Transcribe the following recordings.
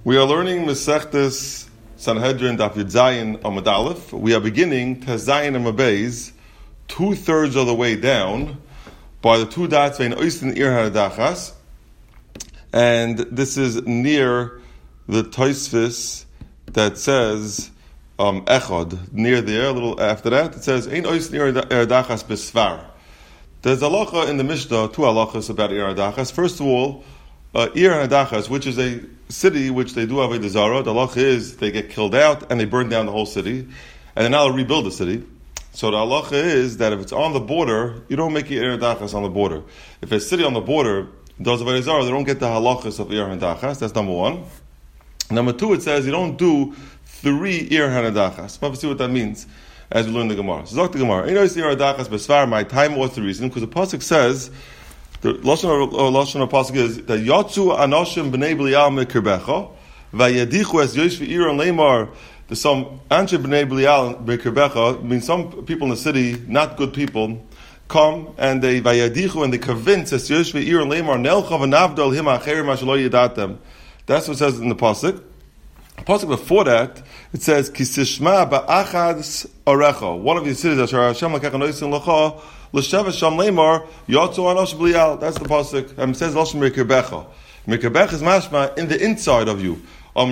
We are learning Masechtas Sanhedrin Daf Yud Zayin Amud Aleph. We are beginning Tezayin and Mabeis, 2/3 of the way down, by the two dots vein Oistin Ir Hadachas, and this is near the Tosfos that says Echad. Near there, a little after that, it says Ein Oistin Ir Hadachas Besvar. There's a halacha in the Mishnah, two halachas about Ir Hadachas. First of all, Ir Hadachas, which is a city which they do have a Zara, the halacha is they get killed out and they burn down the whole city, and then now they'll rebuild the city. So the halacha is that if it's on the border, you don't make Ir Hadachas on the border. If a city on the border does a Zara, they don't get the halachas of Ir Hadachas. That's number one. Number two, it says you don't do 3 Ir Hadachas. Let's see what that means as we learn the Gemara. So talk the Gemara. Ir Hadachas besvar. My time. What's the reason? Because the pasuk says. The Lashon Pasuk is that Yatsu Anoshim B'nei Belial Mikirbecha Vayadichu Es Yosh V'Ir and Leimar. There's some Anshe B'nei Belial Mikirbecha, means some people in the city, not good people, come and they Vayadichu and they convince Es Yosh V'Ir and Leimar Nelcha V'Navdol Him Acher Mashalo Yedatem. That's what it says in the Pasuk. The Pasuk before that, it says Kisishma Ba'achad Orecha. One of these cities that Hashem Lekach Anoisin Lecha. L'shevet sham leimar yatzu anosh b'lial. That's the pasuk. It says lashon mikirbecha. Mikirbecha is mashma in the inside of you.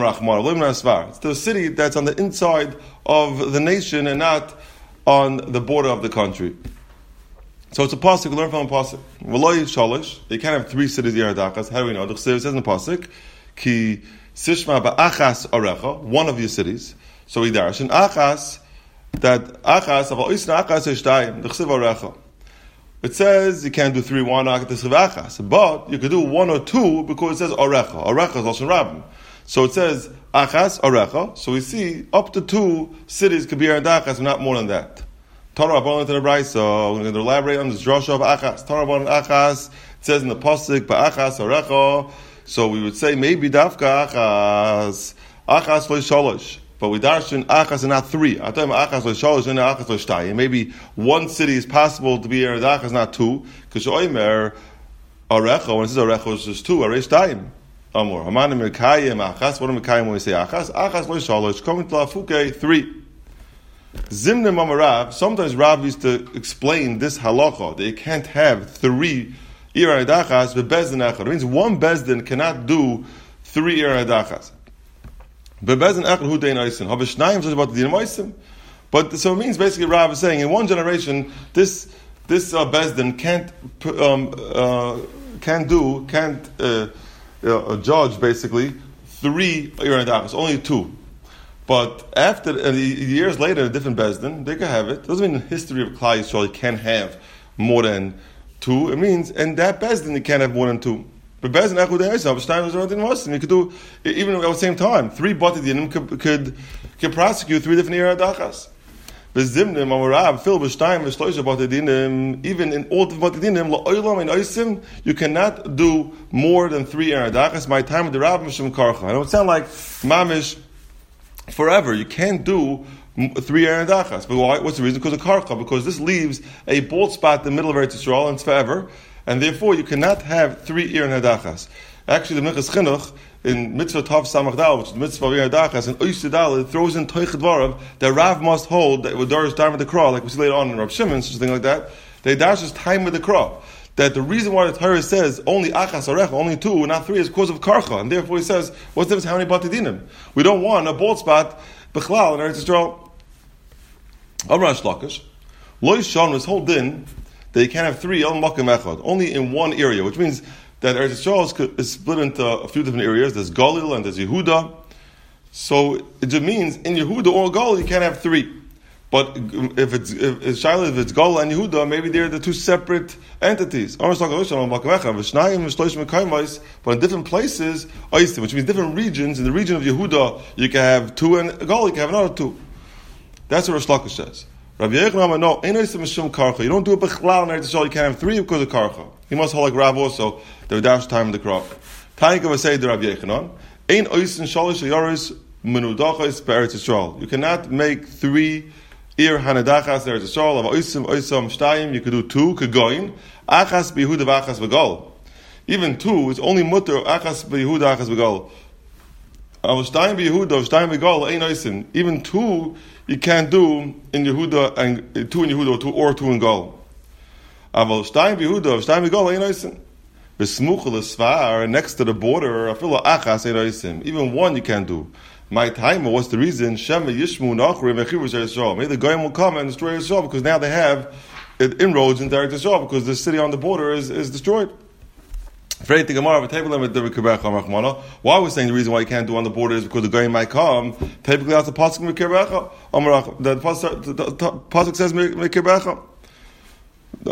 It's the city that's on the inside of the nation and not on the border of the country. So it's a pasuk. Learn from a pasuk. V'lo shalish. You can't have 3 cities Ir Hadachas. How do we know? The Chsev says in the pasuk ki sishma ba'achas arecha. One of your cities. So we darshan achas. That achas of oisna achas eshtayim the Chsev arecha. It says you can't do 3 1 achas, but you could do 1 or 2 because it says arecha. Arecha is lashon rabbim. So it says achas arecha. So we see up to 2 cities could be Ir Hadachas, not more than that. Torah Rabbanan to the Brayso. We're going to elaborate on this drasha of achas. Torah Rabbanan achas. It says in the pasuk ba'achas arecha. So we would say maybe dafka achas lo shalosh. But we darshan achas and not 3. I tell him achas l'shalosh and achas l'shtayim. Maybe 1 city is possible to be Ir Hadachas, not 2. Because oimer arecha, when it says arecha, it's just 2. Arei shtayim. Amor. Haman merkayim achas. What are merkayim when we say achas? Achas l'shalosh. Coming to lafuke 3. Zimnim amarav. Sometimes Rav used to explain this halacha that you can't have 3 Ir Hadachas with bezdin echad. It means 1 bezdin cannot do 3 Ir Hadachas. But so it means basically Rav is saying in one generation this bezdin can't judge basically 3 Ir Hadachas, only 2. But after years later, a different bezdin they can have it. Doesn't mean in the history of Klal Yisrael you can't have more than 2. It means in that bezdin you can't have more than 2. But Bezin Echud Eisam, Shnayim was already Muslim. You could do, even at the same time, 3 Batadinim could prosecute 3 different Ir Hadachas. Bezimnim, Amarav, Phil, B'Shnayim, B'Shloisha Batadinim, even in all the Batadinim, La'olam and Oisim, you cannot do more than 3 Ir Hadachas. My time with the Rav Mishum Karcha. I know it sounds like Mamish forever. You can't do 3 Ir Hadachas. But why? What's the reason? Because of Karcha. Because this leaves a bald spot in the middle of Eretz Yisrael, and it's forever. And therefore, you cannot have 3 Ir Hadachas. Actually, the Minchas Chinuch in Mitzvah Tav Samach Dal, which is the Mitzvah of Ir Hadachas, and Oishid Dal, it throws in Toich Dvarav that Rav must hold that with Darish time with the Krah, like we see later on in Rav Shimon, such a thing like that. They dash his time with the Krah. That the reason why the Torah says only Achas Arecha, only 2, not 3, is because of Karcha. And therefore, he says, what's the difference? How many Batadinim? We don't want a bald spot Bechlal in Eretz Yisrael. Amrash Lakish, Lo Yishon was hold in that you can't have 3 El Makim Echad, only in 1 area, which means that Eretz Yisrael is split into a few different areas. There's Galil and there's Yehuda. So it just means in Yehuda or Galil you can't have 3. But if it's Galil and Yehuda, maybe they're the 2 separate entities. But in different places, which means different regions. In the region of Yehuda, you can have 2, and Galil you can have another 2. That's what Rosh Lakish says. Rabbi Yechon, no, you don't do a Bechlal in Eretz Yisrael, you can't have 3 because of Karcha. He must hold like Rav also, they would dash time in the crop. Taika would say to Rabbi Yechon, Ein Oisin Shalish Yaris Menudachas Eretz Yisrael. You cannot make 3 Ir Hadachas Eretz Yisrael, of Oisim Shtayim, you could do 2, Kegoin, Achas B'Yehuda V'Achas V'Gal. Even 2 is only mutter Achas B'Yehuda Achas V'Gal. Even two you can't do in Yehuda, and two in Yehuda or two in Gal. Next to the border, even one you can't do. My time, what's the reason? Maybe the Goyim will come and destroy Yisrael because now they have inroads into Eretz Yisrael because the city on the border is destroyed. Why are we saying the reason why you can't do on the border is because the Goyim might come? Typically, that's the pasuk Mikirbecha. The pasuk says Mikirbecha. The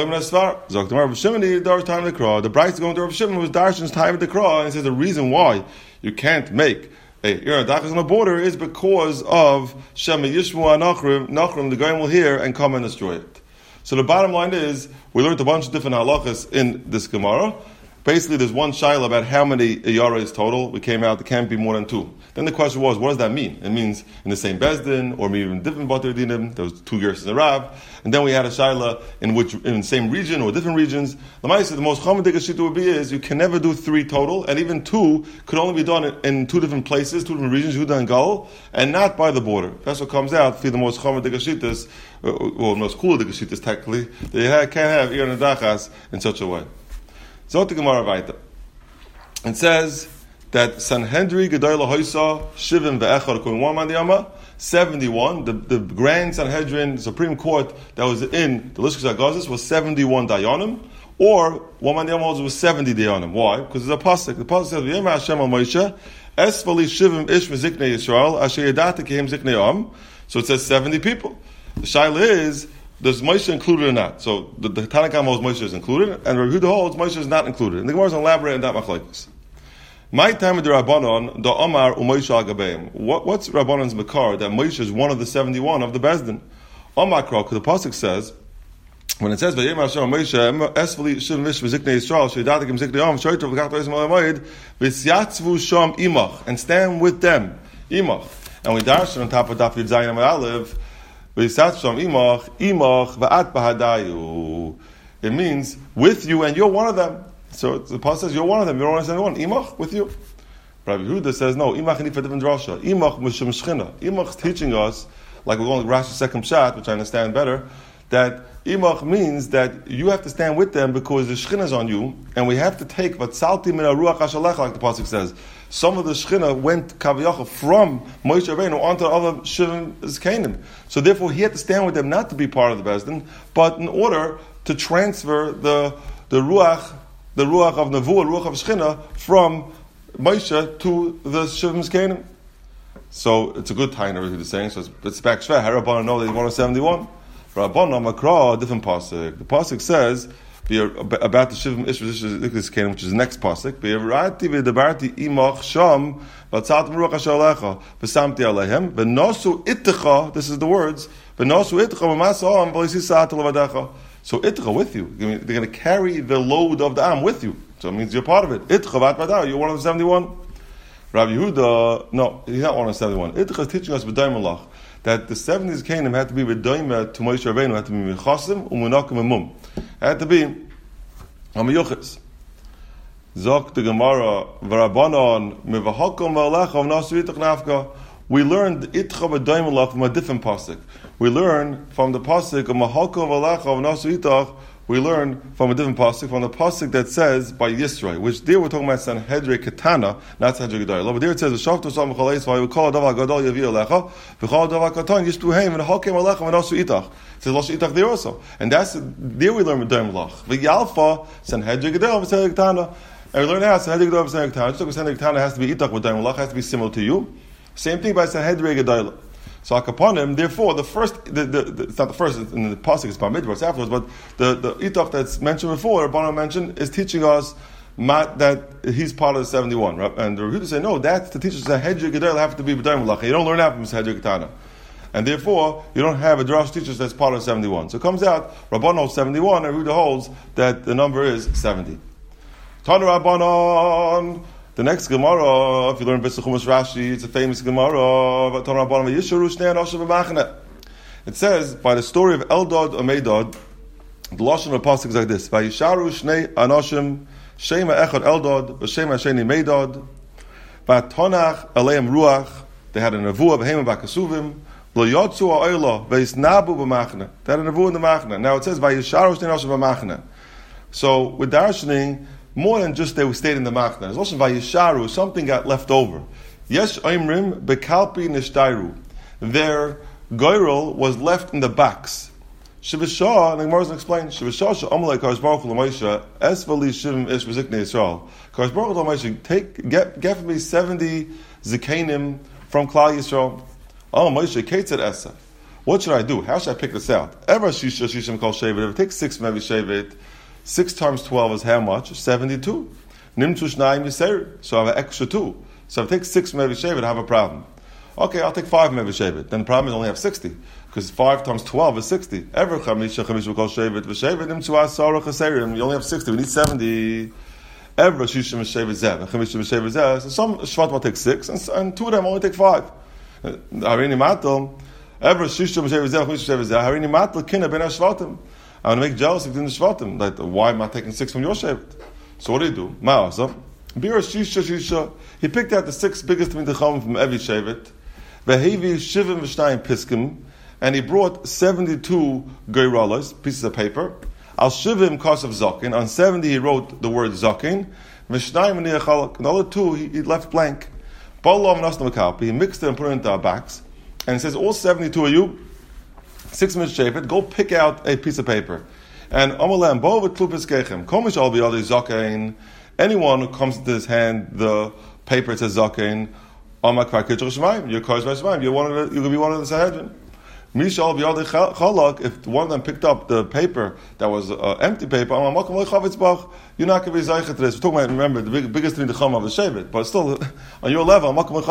Bryce going to Rav Shimon was Darshan's time at the Kra, and he says the reason why you can't make a Dachas on the border is because of Shema Yishmu Nachrim, the Goyim will hear and come and destroy it. So the bottom line is, we learned a bunch of different halachas in this Gemara. Basically, there's one shaila about how many Iyara is total. We came out, there can't be more than two. Then the question was, what does that mean? It means in the same Bezdin, or maybe in different Bater Dinim, there was two Gershons in Rav. And then we had a shaila in the same region or different regions. The most common Dikashita would be is, you can never do three total, and even two could only be done in two different places, two different regions, Yehuda and Gal, and not by the border. That's what comes out for the most common Dikashitas, or most cool Dikashitas technically. They can't have Ir and Dachas in such a way. Zot the Gemara weiter. It says that Sanhedrin Gedolah Hoysa Shivim ve'echad Kohen Waman Diyama 71. The Grand Sanhedrin Supreme Court that was in the Lishkas Agazis was 71 Dayanim, or Waman Diyama was 70 Dayanim. Why? Because there's a pasuk. The pasuk says V'yema Hashem al Moshe Esvali Shivim Ish Meziknei Yisrael Asher Yadata Kehem Ziknei Am. So it says 70 people. The shaila is, does Moshe included or not? So the Tanakh holds Moshe is included, and Rav Yehuda holds Moshe is not included. And the Gemara is elaborate on that machlokes. My time of the Rabbanon, the Omar u'Moshe agabeim. What's Rabbanon's makar that Moshe is one of the 71 of the Bezdin? Omar Krok, the pasuk says, when it says Vayem Hashem Moshe Esvali Shivim Ish V'Ziknei Yisrael She'yadatim Ziknei Yom Shoytov V'Kach To'is Malamayid V'Syatzvu Sham Imach, and stand with them Imach. And we darshan on top of Daf Yud Zayin Amud Aleph. It means with you, and you're one of them. So the pasuk says you're one of them. You're one of them. Imach with you. Rabbi Yehuda says no. Imach need for different drasha. Imach mishum shchina. Imach is teaching us, like we're going to Rashi's second shot, which I understand better, that Imach means that you have to stand with them because the shchina is on you, and we have to take vatsalti min haruach hashalech, like the pasuk says. Some of the Shechina went Kaviyachah from Moshe Rabbeinu onto the other Shivim Canaan. So therefore he had to stand with them not to be part of the Bezdin, but in order to transfer the Ruach of Nevuah, Ruach of Shechina, from Moshe to the Shivim Canaan. So it's a good time, everything he's saying. So it's back Shveh. How Rabbanan know that he's 171? Rabbanan Makra, a different pasuk. The pasuk says, about the Shivim Ish Canaan, which is the next pasuk. Be'erati v'debarti imach sham v'tzaltem ruach asher alecha v'samti alehem v'nosu ittecha. This is the words. V'nosu ittecha v'masa'am v'lisisat levadecha. So ittecha with you. They're going to carry the load of the am with you. So it means you're part of it. Ittecha v'atvadah. You're one of the 71. Rabbi Yehuda, no, he's not one of the 71. Ittecha is teaching us b'daim malach that the 70s Canaan had to be b'daim to Moshe Rabbeinu, had to be mechasim u'munakim emum. It had to be Hamiyuchis. Zok the Gemara v'Rabbanon mevahakom v'alecha v'nasu itach nafka. We learned itcha v'daim malach from a different pasuk. We learn from the pasuk of mahakom v'alecha v'nasu itach. We learn from a different pasuk, from the pasuk that says by Yisrael, which there we're talking about Sanhedrin Ketana, not Sanhedrin Gedolah. But there it says, "V'shavtu sam v'chaleis v'yukol adav gadol yavi alecha, v'chol adav katan yishtuheim v'nahakim alecha v'nasu itach." It says Lash itach there also, and that's there we learn with Daim Lach. V'yalfa Sanhedrin Gedolah v'Sanhedrin Ketana, and we learn how Sanhedrin Gedolah v'Sanhedrin Ketana. Just like Sanhedrin Ketana has to be itach with Daim Lach, has to be similar to you. Same thing by Sanhedrin Gedolah. So upon him, therefore, the first, it's not the first, in the pasuk it's by Midrash afterwards, but the itach that's mentioned before, Rabbanan mentioned, is teaching us that he's part of the 71. Right? And the Yehuda say, no, that's to teach us that Hedri Gedel have to be b'daim malacha. You don't learn that from Hedri Ketana. And therefore, you don't have a drash teacher that's part of 71. So it comes out, Rabbanan holds 71, and Yehuda holds that the number is 70. Tana Rabbanan. The next Gemara, if you learn B'Sech Chumash Rashi, it's a famous Gemara. It says, by the story of Eldad or Medad, the Lashon of the pasuk is like this: Vayisharu Shnei Anoshim Shema Echad Eldad, V'Shema Sheni Medad. Vatonach aleim ruach. They had a nevuah b'heim b'kasuvim. Lo yotzu ha'oila v'yisnabu b'machna. They had a nevuah in the machna. Now it says v'yisharu shnei noshav b'machna. So with darshaning, more than just they stayed in the machna. There's also v'yisharu, something got left over. Yesh oimrim bekalpi nishtayru. Their goyrel was left in the box. Shivashah, and the Gemara doesn't explain. Shivashah she'amalei Kadosh Baruch Hu l'Moshe esvali shivim ish v'ziknei Yisrael. Kadosh Baruch Hu l'Moshe, get for me 70 zikanim from Klal Yisrael. Oh Moshe, Ketzad Esa. What should I do? How should I pick this out? Ever shisha shishim kol shevet. If it takes 6 from every shevet, 6 times 12 is how much? 72. Nimtu shnayim yiser. So I have an extra 2. So if I take 6 from every shevet, I have a problem. Okay, I'll take 5 from every shevet. Then the problem is I only have 60. Because 5 times 12 is 60. Ever chamisha will shevet v'shevet nimtu asara chaserim. You only have 60. We need 70. Ever shishim v'shevet zev. Chamisha v'shevet zev. So some shvat will take 6, and 2 of them only take 5. Harini matel. Ever shishim v'shevet zev. Chamisha v'shevet zev. Harini matel kina ben hashvatim. I want to make jealous if you didn't shvatim. Like, why am I taking 6 from your shevet? So what do you do? Ma'asa. Bira shisha. He picked out the 6 biggest mitachom from every shevet. Vehevi shivim v'shnayim piskim. And he brought 72 geirolas, pieces of paper. Al shivim kos of zakin. On 70 he wrote the word zakin. V'shnayim v'niyachalak. And the other 2 he left blank. Ba'alav v'nasna v'kalpi. He mixed it and put it into our backs. And he says, all 72 of you, 6 minutes shevet, go pick out a piece of paper. And Amalam bo v'tlu piskechem. Komish al b'yadei zakin. Anyone who comes into his hand, the paper, it says zakin. Amakvar kitcher shemaim. You're kos v'shemaim. You're going to be one of the Sanhedrin. Mishal b'yadei chalak, if one of them picked up the paper that was empty paper, you're not going to be zeichet to this. We're talking about, remember, the biggest thing, the chama of the shevet, but still, on your level,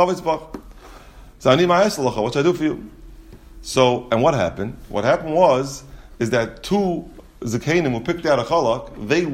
so I need my eselacha, what should I do for you? So, and what happened? What happened is that 2 zakanim who picked out a chalak, they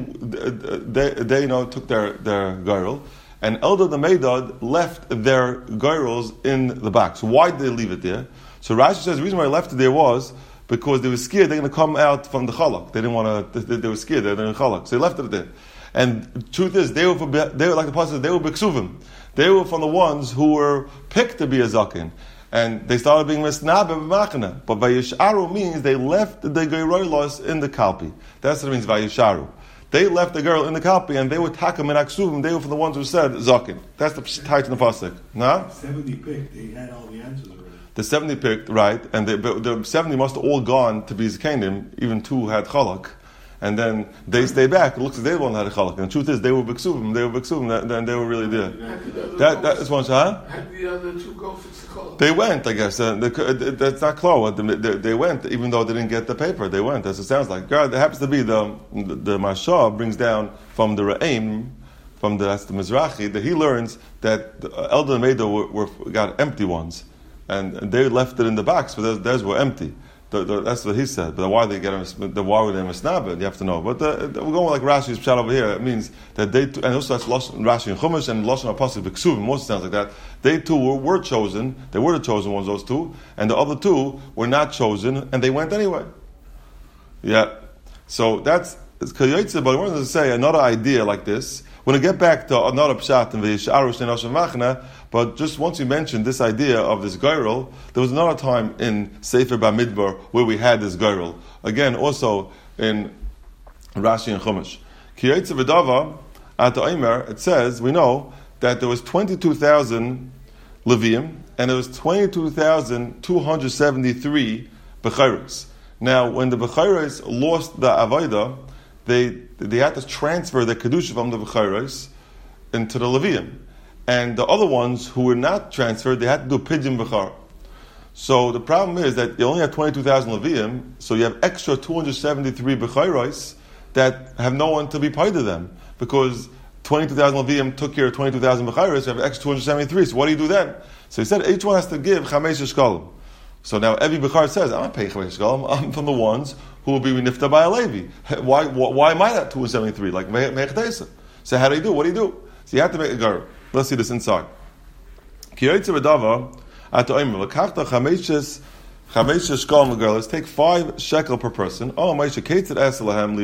took their girl, and Elder the Meidad left their girls in the box. Why did they leave it there? So Rashi says the reason why they left it there was because they were scared they're going to come out from the chalak. They didn't want to. They were scared they're in the chalak, so they left it there. And the truth is, they were like the pasuk. They were biksuvim. They were from the ones who were picked to be a zakin, and they started being misnab b'machna. But vayisharu means they left the geirolos in the kalpi. That's what it means vayisharu. They left the girl in the kalpi, and they were takam and aksuvim. They were from the ones who said zakin. That's the title in the pasuk. Nah? 70 picked. They had all the answers already. The 70 picked, right, and the 70 must have all gone to be Zikanim, even 2 had Chalak, and then they stay back. It looks like they one had a Chalak, and the truth is they were Biksuvim, then they were really there. That is one, huh? How did the other 2 go fix the Chalak? They went, I guess. That's not clear. They went, even though they didn't get the paper. They went, as it sounds like. God, it happens to be the Mashah brings down from the Ra'im, that's the Mizrahi, that he learns that the Elder and Meida got empty ones. And they left it in the box, but theirs were empty. That's what he said. But why they get why were they misnabed? You have to know. But we're going like Rashi's pshat over here. It means that they and also that's Rashi and Chumash and Lashon Apostle B'Ksuvim. Most sounds like that. They too were chosen. They were the chosen ones. Those 2, and the other 2 were not chosen, and they went anyway. Yeah. So that's Kayotze. But I wanted to say another idea like this. We're going to get back to another pshat in V'yisharu shnei noshav machna, but just once you mentioned this idea of this geirel, there was another time in Sefer Bamidbar where we had this geirel. Again, also in Rashi and Chumash. Ki yotze v'dava at the Omer, it says, we know that there was 22,000 Levium, and there was 22,273 Bechairos. Now, when the Bechairos lost the Avodah, they had to transfer the Kedusha from the Bechairos into the Levium. And the other ones who were not transferred, they had to do Pidyon Bechar. So the problem is that you only have 22,000 Levium, so you have extra 273 Bechairos that have no one to be paid to them. Because 22,000 Levium took care of 22,000 Bechairos, you have extra 273. So what do you do then? So he said each one has to give Chamesh Shekalim. So now every Bechar says, I'm not paying Chamesh Shekalim, I'm from the ones who will be nifta by a Levi. Why am I not 273? Like Me'echdesa. So how do you do? What do you do? So you have to make a gar. Let's see this inside. Let's take 5 shekel per person.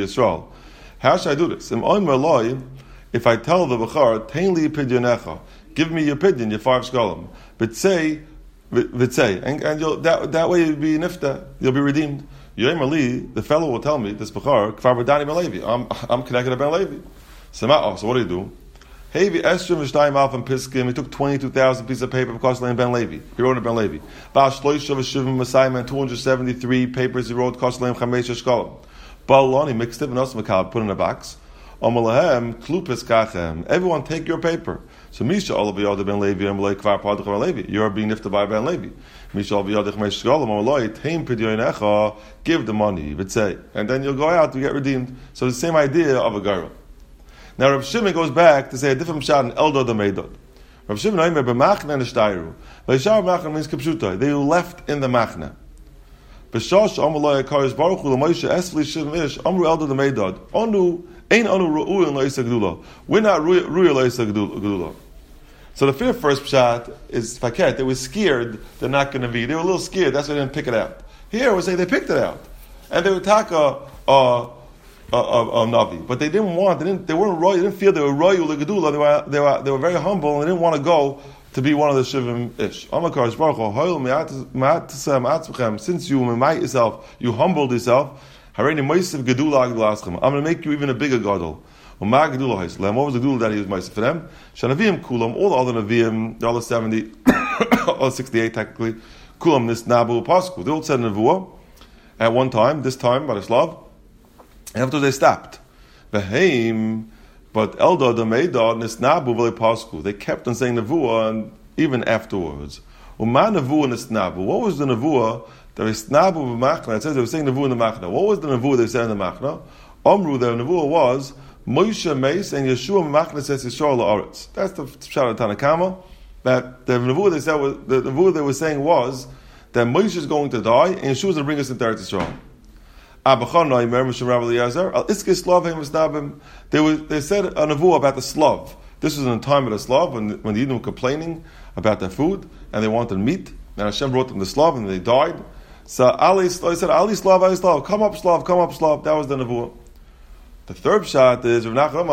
How should I do this? If I tell the Bechar, Give me your opinion, your 5 shkolim. But say, and you'll, that way you'll be nifta, you'll be redeemed. Yoim Ali, the fellow will tell me, this Bechar, Kfar B'dani Ben Levi. I'm connected to Ben Levi. So what do you do? Hevi Estrim V'shtayim Alf and Piskim. He took 22,000 pieces of paper for Kosleim Ben Levi. He wrote it Ben Levi. Baal Shloisha V'shivim Masayim 273 papers he wrote Kosleim Chamesh Shkolim. Balon, he mixed it and also put in a box. Omalahem Klupis Kachem. Everyone take your paper. So Misha Olav Ben Levi and Malay Kvar Padach Ben Levi. You are being nifted by Ben Levi. Misha Olav Yodich Mesh Shkolim Omaloi Teim Pidyonecha. Give the money. But say, and then you'll go out to get redeemed. So the same idea of a girl. Now Rav Shimon goes back to say a different shot in Eldod and Meidod. Rav Shimon Oimer b'machna and Shtayru. V'yishar b'machna means kipshuta. They left in the machna. B'shosh Amaloi Akaris Baruch Hu L'Moshe Esfli Shim Ish Amru Eldod and Meidod. Ein anu ru'uyin lo'isa gedula. We're not ru'uyin lo'isa gedula. So the first shot is faket. They were scared they're not going to be. They were a little scared. That's why they didn't pick it out. Here we say they picked it out, and they would attack a navi, but they didn't want. They weren't roy. They didn't feel they were royal gedula. They were very humble, and they didn't want to go to be one of the shivim ish. Amakar Baruch Hu, since you might yourself, you humbled yourself. I'm going to make you even a bigger gadol. What was the gedula that he was ma'aseh for them? Shanavim kulam, all the other navim, the other 70, or 68 technically, kulam nisnabu pasku. They all said nevuah at one time. This time by the Slav. After they stopped, v'heim, but Eldod and Meidod nisnabu v'le pasku. They kept on saying nevuah, and even afterwards. Uma nevuah nisnabu. What was the nevuah? There is snabu b'machna. It says they were saying nevuah in the machna. What was the nevuah they said in the machna? Omru, the nevuah was Moshe Meis and Yeshua machna says Yisrael la'aretz. That's the shot of Tanakama. That the nevuah they said was, the nevuah they were saying was that Moshe is going to die and Yeshua is going to bring us into Eretz Yisrael. They said a nevuah about the Slav. This was in the time of the Slav when the Yidden were complaining about their food and they wanted meat. And Hashem brought them the Slav and they died. So Ali said, Ali Slav, come up Slav. That was the nevuah. The third shot is they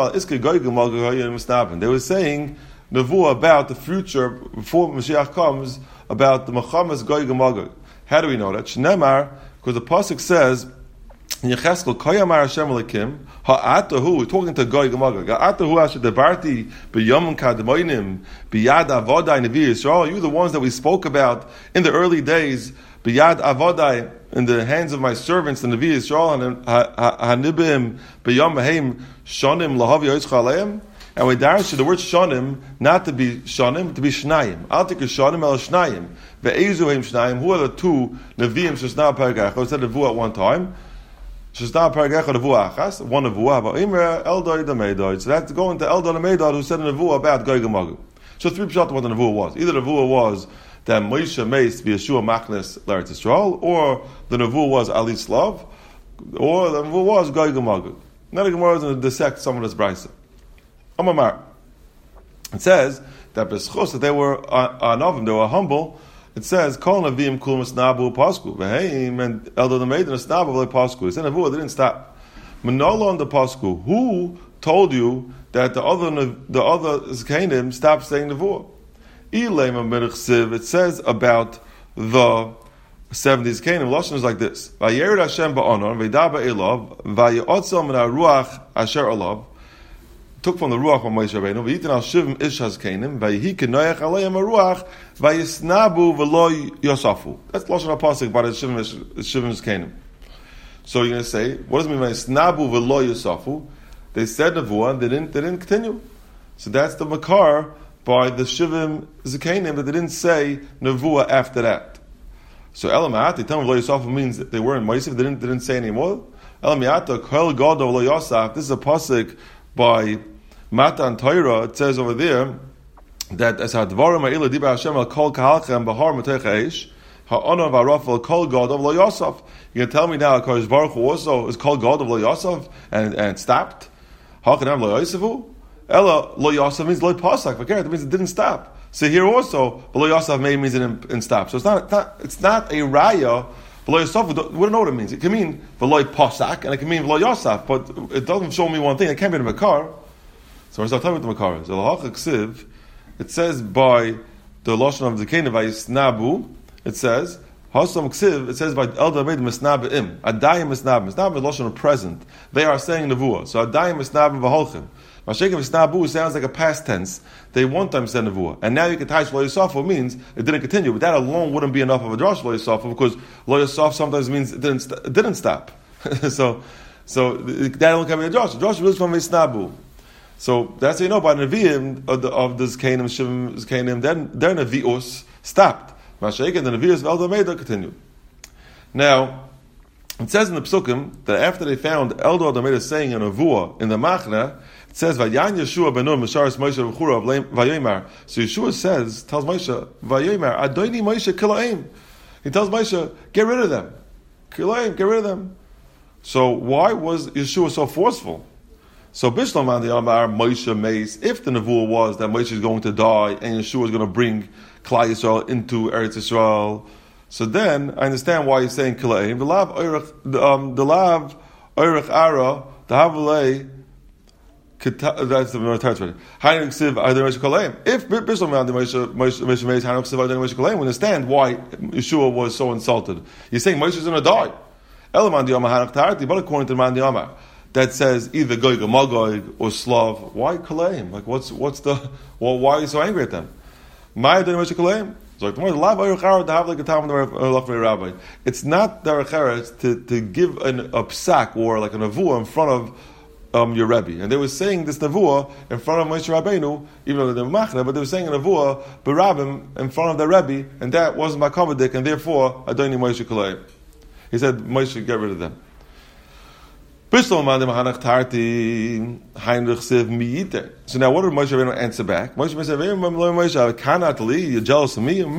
were saying nevuah about the future before Mashiach comes about the Mechamas Goy Gemagog. How do we know that? Shnemar, because the pasuk says in Yecheskel, Koyamar Hashem Elikim Ha'atahu. We're talking to Goy Gemagog. Ha'atahu Asher Debarti B'Yom Kadmoinim B'Yad Avodai Nevi Yisrael. You the ones that we spoke about in the early days. B'Yad Avodai, in the hands of my servants, the Nevi Yisrael, and Hanibim B'Yom Mehem Shonim Lahavi Yotzcha Aleim. And we darsha the word Shonim not to be Shonim, to be Shnayim. I'll take a Shonim el Shnayim. Ve'ezuhem Shnayim. Who are the two Neviim Shesna Paragach? I said nevuah at one time. Shesna Paragach nevuah achas. One nevuah about Imra Eldod and Meidod. So that's going to Eldod and Meidod who said a nevuah about Goy Gemagog. So 3 pshat what the nevuah was. Either the nevuah was that Moshe Meis be Yeshua Machnes L'Eretz Yisrael, or the nevuah was Ali Slav, or the nevuah was Goy Gemagog. Not a Gemara is going to dissect some of this brayso. Amamar. It says that b'schus that they were anovim, they were humble. It says Kol Navim Kul Misnabu Pasku V'Heim and Eldod the Maiden Misnabu V'Le Pasku. It said nevuah they didn't stop. Manola on the Pasku. Who told you that the other Zkanim stopped saying nevuah? It says about the 70s Canaan. Lashon is like this: Vayered Hashem ba'anon v'daba elav vayeotzal min haruach asher alav. Took from the ruach of Moshe Rabbeinu. V'yitin al shivim ish hazkenim vayehi kenoyach aleim haruach vayisnabu v'lo yosafu. That's lashon apasik by the shivim Canaan. So you're going to say, what does it mean by yisnabu v'lo yosafu? They said nevuah, they didn't continue. So that's the makar by the Shivim Zekanim, but they didn't say nevuah after that. So Elamiyat, they tell me Lo Yosaf means that they weren't Mosif, they didn't say anymore. Elamiyat, Kol Gadol Lo Yosaf, this is a pasuk by Matan Torah. It says over there that as Hadvarim Ha'ila Diba Hashem Al Kol Kahalchem Bahar Matech Eish Ha'onav Ha'rafel Kol Gadol Lo Yosaf. You're going to tell me now Kodesh Baruch Hu also is Kol Gadol Lo Yosaf and stopped? Ha'kanam Lo Yosafu? Ella Lo Yosaf means Lo Pasak. That means it didn't stop. So here also, Lo Yosaf may means it didn't stop. So it's not a raya. Lo Yosaf, we don't know what it means. It can mean Lo Pasak and it can mean Lo Yosaf, but it doesn't show me one thing. It can't be the Makar. So we're talking about the Makar. So L'hacha Ksiv it says by the Lashon of the Kenavayis Nabu, it says, Hasam Ksiv, it says by Elda Meid Misnabim, Adayim Misnab. Misnab is Lashon of present. They are saying Nevuah. So Adayim Misnab V'holchim. Mashiach Misnabu sounds like a past tense. They one time said Nevuah. And now you can tie Lo Yisafo means it didn't continue. But that alone wouldn't be enough of a drash Lo Yisafo because Lo Yisaf sometimes means it didn't stop. so that only can be a drash. Drash is from Misnabu. So that's how you know by Nevi'im of this Canaan, Shivim, Canaan, then their Nevi'os stopped. Mashiach and the Nevi'os of Elda Meida continued. Now, it says in the Psukim that after they found Elda Meida saying in Nevuah in the Machna, it says Vayan Yeshua Benun Misharis Moshe V'chura of Vayomer. So Yeshua tells Moshe Vayomer Adoni Moshe Kilaim. He tells Moshe, get rid of them. Kilaim, get rid of them. So why was Yeshua so forceful? So Bishlam on the Amar Moshe Meis, if the Nevuah was that Moshe is going to die and Yeshua is going to bring Klal Yisrael into Eretz Yisrael, so then I understand why he's saying Kilaim. The lav oirach ara the havalei. That's the Tartari. Hainu Ksiv Adon Moshe Kilaim. If Bishlam on the Moshe Meis Hainu Ksiv Adon Moshe Kilaim, we understand why Yeshua was so insulted. He's saying Moshe is going to die. Elamand Yama Hanach Tarti, but according to Man Yama, that says either Goig or Magog or Slav. Why Kalaim? Like why are you so angry at them? My Adon Moshe Kalaim. So like the lav oirach to have like a time of the rabbi. It's not derech to give a psak or like a nevuah in front of your Rebbe. And they were saying this nevuah in front of Moshe Rabbeinu, even though they were machna, but they were saying a nevuah berabim in front of the Rebbe, and that wasn't my kovadik, and therefore Adoni Moshe Kalaim. He said Moshe get rid of them. So now what did Moshe Rabbeinu answer back? Moshe Rabbeinu said, you're jealous of me? It will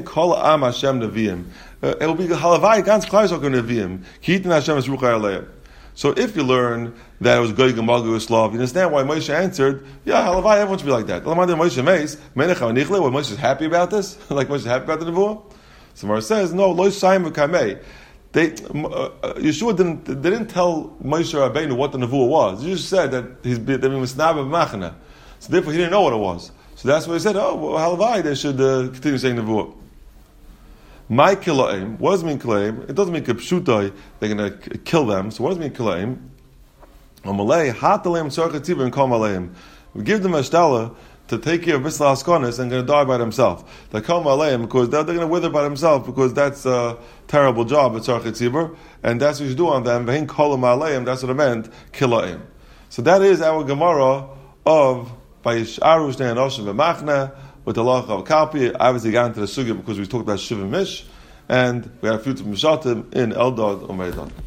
be halavai ganz klai zok neviim. Kitin Hashem es ruchai aleim. So if you learn that it was Goig and Magog Slav, you understand why Moshe answered, yeah, halavai, everyone should be like that. Moshe is happy about this? Like Moshe is happy about the nevuah? So Mar says, no, lo shayim v'kamei. Yeshua didn't tell Moshe Rabbeinu what the nevuah was. He just said that they were misnab of machna. So therefore he didn't know what it was. So that's why he said, halavai, they should continue saying nevuah. My kilaim, what does it mean kilaim? It doesn't mean kipshutai, they're going to kill them. So what does it mean kilaim? Amalei, hataleim tzarcha tzibur and kol maleim. We give them a shtala to take care of Bisla Haskonis and going to die by themselves. They come alayim because they're going to wither by themselves because that's a terrible job at Tzarchet Tzibur, and that's what you do on them. Vehin kolam alayim, that's what it meant, kilaim. So that is our Gemara of Vayisharu Shnei Anoshim V'machna with the Lach of Kalpi. Obviously got into the sugya because we talked about Shiva Mish, and we had a few Mishatim in Eldad Umeidad.